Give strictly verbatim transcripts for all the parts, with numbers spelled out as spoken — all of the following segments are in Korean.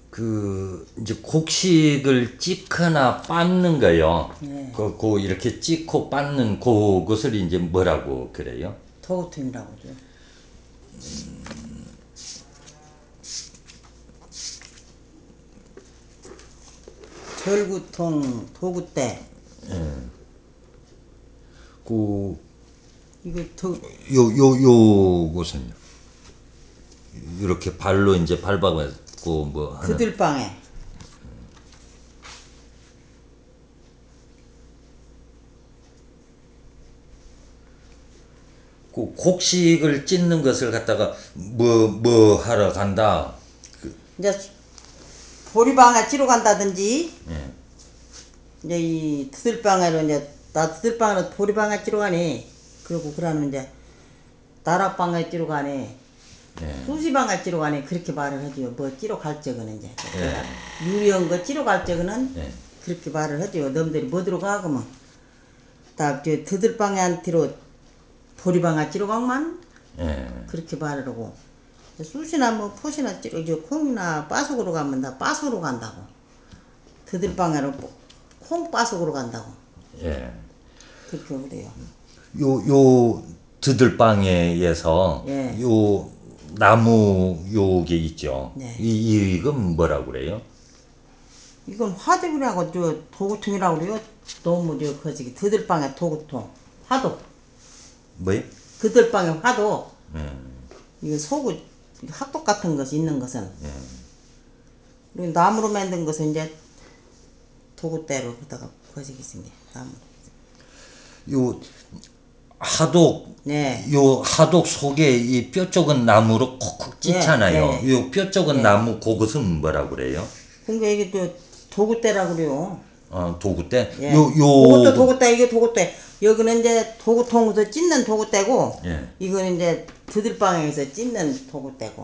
그 이제 곡식을 찢거나 빻는 거요. 네. 그, 그 이렇게 찢고 빻는 그것을 이제 뭐라고 그래요? 도구통이라고 그러죠. 절구통, 도구대. 그 이거 도, 요 요 요것은요. 이렇게 발로 이제 밟아갖고 뭐 하는. 드들방에. 그 곡식을 찢는 것을 갖다가 뭐 뭐 하러 간다. 이제 보리방에 찌러 간다든지, 예. 이제 이 드들방에로 이제, 나 드들방에로 보리방에 찌러 가네. 그리고 그러면 이제, 나락방에 찌러 가네. 예. 수시방에 찌러 가네. 그렇게 말을 하지요. 뭐 찌러 갈 적은 이제. 예. 유리한 거 찌러 갈 적은 예. 그렇게 말을 하지요. 놈들이 뭐 들어가, 그러면. 다, 저, 드들방에 한테로 보리방에 찌러 가만? 예. 그렇게 말을 하고. 쑤시나 뭐 푸시나 찌러, 저 콩이나 빠속으로 가면 다 빠속으로 간다고. 드들방에로 콩 빠속으로 간다고. 예. 그렇게 그래요. 요 요 드들방에에서 예. 요 나무 요게 있죠. 네. 이 이건 뭐라고 그래요? 이건 화덕이라고 저 도구통이라고 그래요. 너무 저 거시기 드들방에 도구통. 화도. 뭐요? 드들방에 화도. 음. 이거 소구 핫독 같은 것이 있는 것은. 예. 그리고 나무로 만든 것은 이제 도구대로 그다가 거시기 있습니다. 나무. 요 하독 네. 요 하독 속에 이 뼈 쪽은 나무로 콕콕 찢잖아요. 예, 예. 요 뼈 쪽은 예. 나무 그것은 뭐라고 그래요? 그러니까 이게 또 도구대라고 그래요. 어 도구대. 예. 요 그것도 요 도구대, 이게 도구대. 여기는 이제 도구통에서 찢는 도구대고, 예. 이거는 이제 드들방에서 찢는 도구대고.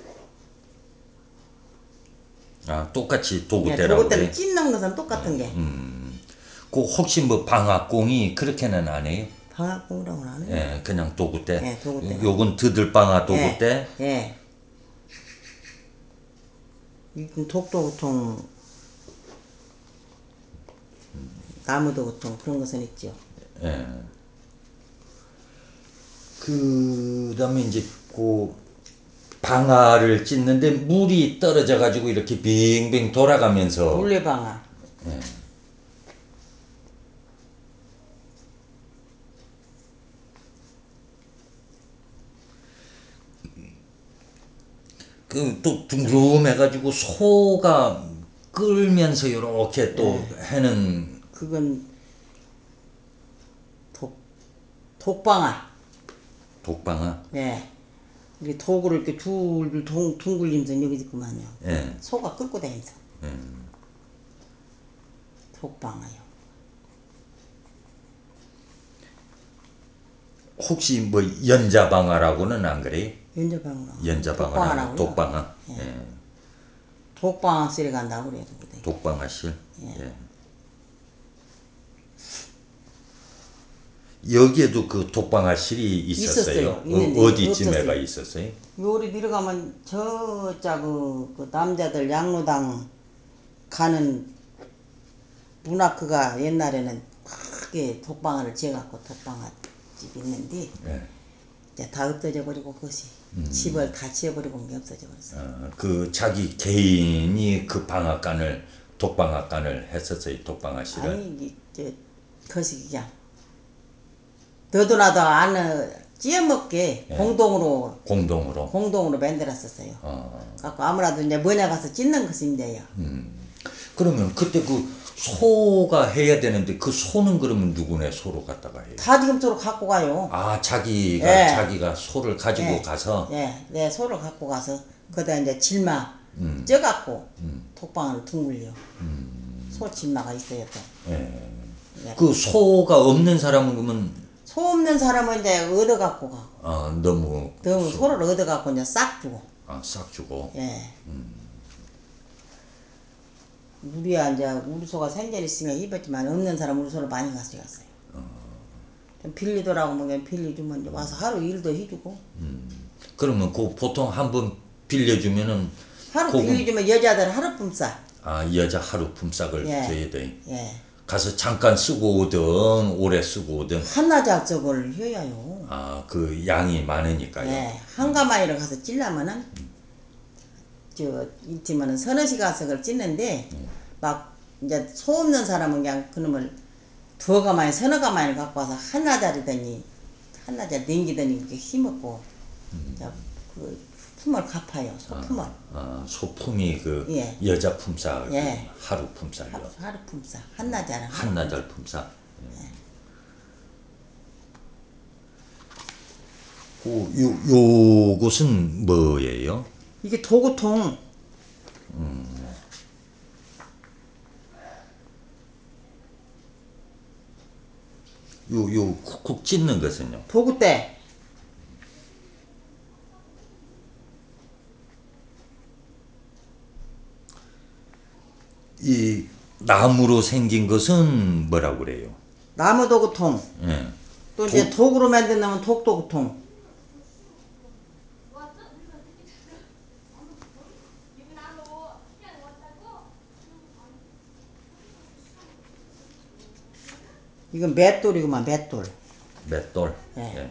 아 똑같이 예, 도구대라고 도구대는 그래. 찢는 것은 똑같은 게. 그 혹시 뭐 방앗공이 그렇게는 안 해요? 방앗공이라고는 안 해요. 예, 그냥 도구대. 예, 도구대. 요건 드들방아 도구대. 예. 예. 이건 독도구통, 나무도구통 그런 것은 있죠. 예. 그다음에 이제 그 방아를 찢는데 물이 떨어져 가지고 이렇게 빙빙 돌아가면서. 물레방아. 그 또 둥그름해 가지고 소가 끌면서 요렇게 또 해는. 그건 독, 독방아. 독방아. 예. 이게 도구를 이렇게 둘둘 둥- 둥글리면서 여기 있구만요. 예. 소가 끌고 다니면서. 독방아요. 혹시 뭐 연자방아라고는 안 그래요? 연자방으로. 연자방아라고 독방아라고요. 독방아. 예. 예. 독방아 쓰리 간다고 그래요. 그때. 독방아실. 예. 예. 여기에도 그 독방아실이 있었어요. 있었어요. 있는데 어, 어디쯤에가 없었어요. 있었어요? 요리 내려가면 저자 그, 그 남자들 양로당 가는 문화크가 옛날에는 크게 독방아를 지어갖고 독방아 집이 있는데 예. 이제 다 없어져 버리고 그것이 집을 다 지어버리고 그게 없어져 버렸어요. 어, 그 자기 개인이 그 방앗간을 독방앗간을 했었어요. 독방아실을. 아니 이게 그것이 그냥 너도 나도 안 찌어먹게 예. 공동으로 공동으로. 공동으로 만들었었어요. 어. 갖고 아무라도 이제 뭐냐 가서 찢는 것인데요. 그러면 그때 그 소가 해야 되는데 그 소는 그러면 누구네 소로 갖다가 해요? 다 지금처럼 갖고 가요. 아 자기가 예. 자기가 소를 가지고 예. 가서. 예, 내 소를 갖고 가서 거기다 이제 질마 쪄갖고 독방을 둥글려. 소 질마가 있어요 또. 예. 예. 그 소가 없는 사람은 그러면 소 없는 사람은 이제 얻어 갖고 가. 아 너무 너무 소- 소를 얻어 갖고 이제 싹 주고. 아, 싹 주고. 예. 우리야 이제 우리 소가 생전 있으면 입었지만 없는 사람 우리 소를 많이 가져갔어요. 좀 빌리더라고 뭐 그냥 빌려주면 이제 와서 하루 일도 해주고. 그러면 그 보통 한 번 빌려주면은 하루 그건- 비워주면 여자들 하루 품삯. 아, 여자 하루 품삯을 예. 줘야 돼. 예. 가서 잠깐 쓰고 오든 오래 쓰고 오든. 한낮 약속을 해야요. 아, 그 양이 많으니까요. 예. 한가마이를 가서 찔려면은 저 있지만은 서너 시간씩을 찔는데 막 이제 소 없는 사람은 그냥 그놈을 두어 가마에 서너 가마를 갖고 와서 한나자리더니 한나자리 냉기더니 이렇게 힘없고 이제 그 품을 갚아요. 소품을. 아, 소품이 그 예. 여자 품삯 예. 하루 품삯이요. 하루, 하루 품삯. 한나자는 하루 한나절 품삯. 예. 그, 요, 요것은 뭐예요? 이게 도구통. 요, 요 쿡쿡 찢는 것은요? 도구대. 이 나무로 생긴 것은 뭐라고 그래요? 나무 도구통. 예. 또 이제 도- 독으로 만든 놈은 독도구통. 이건 맷돌이구만 맷돌. 맷돌. 예. 예.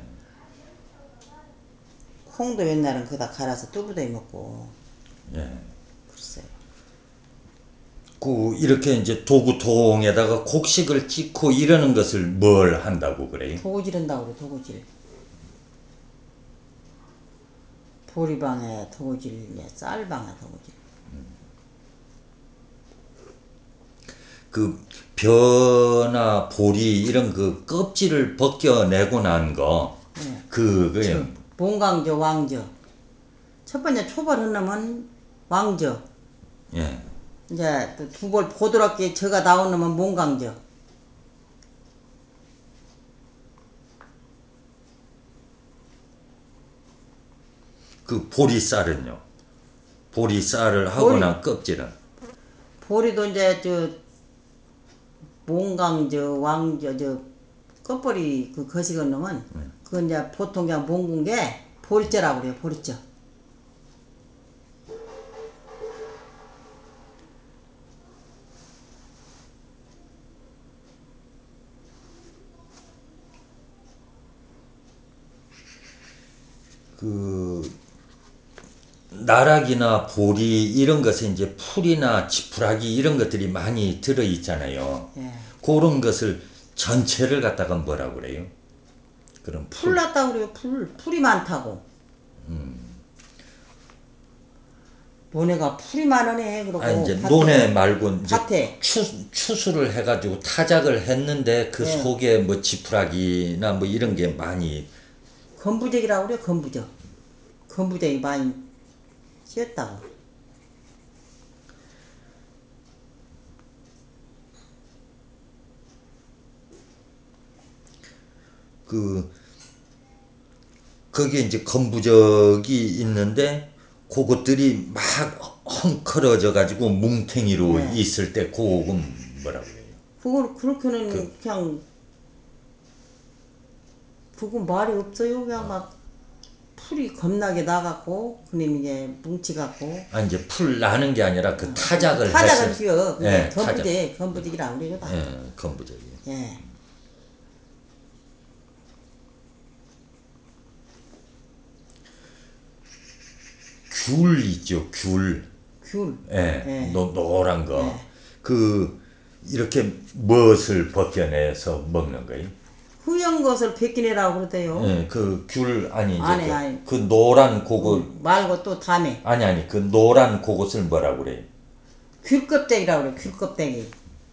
콩도 옛날엔 그다 갈아서 뚜부대 먹고. 예. 글쎄요. 그 이렇게 이제 도구통에다가 곡식을 찍고 이러는 것을 뭘 한다고 그래요? 도구 지른다고 그래 도구질. 보리방에 도구질, 쌀방에 도구질. 그 벼나 보리 이런 그 껍질을 벗겨내고 난 거, 예. 그거요. 몽강저, 왕저. 첫 번째 초벌한 놈은 왕저. 예. 이제 또 두 벌 보드럽게 저가 나온 놈은 몽강저. 그 보리쌀은요. 보리쌀을 하고 보리. 난 껍질은. 보리도 이제 저 몽강저, 왕저, 저 끝벌이 그 거식은 놈은 그건 이제 보통 그냥 몽군 게 보리자라고 그래요. 보리자. 그 나락이나 보리 이런 것에 이제 풀이나 지푸라기 이런 것들이 많이 들어 있잖아요. 예. 그런 것을 전체를 갖다가 뭐라고 그래요? 그럼 풀. 풀 났다고 그래요. 풀. 풀이 많다고. 너네가 풀이 많으네. 그러고 아 이제 밭에- 논에 말고 이제 밭에. 추, 추수를 해가지고 타작을 했는데 그 예. 속에 뭐 지푸라기나 뭐 이런 게 많이. 건부적이라고 그래요. 건부적. 건부적이 많이 씌었다고. 그 거기에 이제 건부적이 있는데 그것들이 막 헝클어져 가지고 뭉탱이로 네. 있을 때 그건 뭐라고 해요? 그걸 그렇게는 그- 그냥 그건 말이 없어요. 그냥 막 풀이 겁나게 나갖고 그님 이제 뭉치갖고 아 이제 풀 나는 게 아니라 그 타작을 타작을 했을- 씌워. 예, 건부제, 건부직이라고 그래요. 다. 예, 건부적이. 예. 귤 있죠, 귤. 귤. 예, 예. 노, 노란 거. 예. 그 이렇게 무엇을 벗겨내서 먹는 거예요? 흐연 것을 벗기내라고 그러대요. 예, 그 귤 아니 이제 아니, 그, 아니. 그 노란 그거 음, 말고 또 다음에 아니 아니 그 노란 그것을 뭐라고 그래요? 귤껍데기라고 그래. 귤껍데기.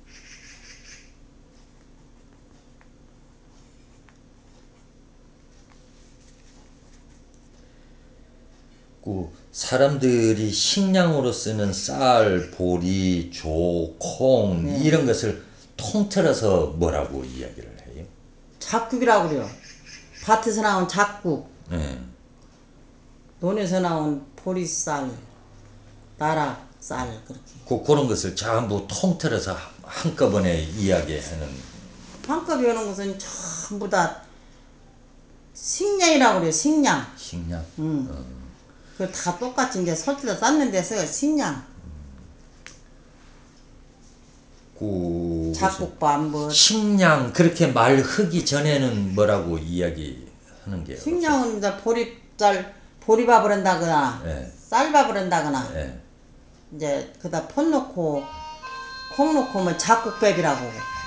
그 사람들이 식량으로 쓰는 쌀, 보리, 조, 콩 네. 이런 것을 통틀어서 뭐라고 이야기를 해요? 작국이라고 그래요. 밭에서 나온 작국. 예. 논에서 나온 보리쌀, 나락쌀 그렇게. 그 그런 것을 전부 통틀어서 한꺼번에 이야기하는. 한꺼번에 오는 것은 전부 다 식량이라고 그래요. 식량. 식량. 음. 어. 그걸 다 똑같이 이제 설치다 쌓는 데서 식량, 그 잡곡밥 뭐 식량 그렇게 말 하기 전에는 뭐라고 이야기하는 게요? 식량은 이제 보리쌀 보리밥을 한다거나 예. 쌀밥을 한다거나 예. 이제 그다 폰 넣고 콩 넣고 뭐 잡곡밥이라고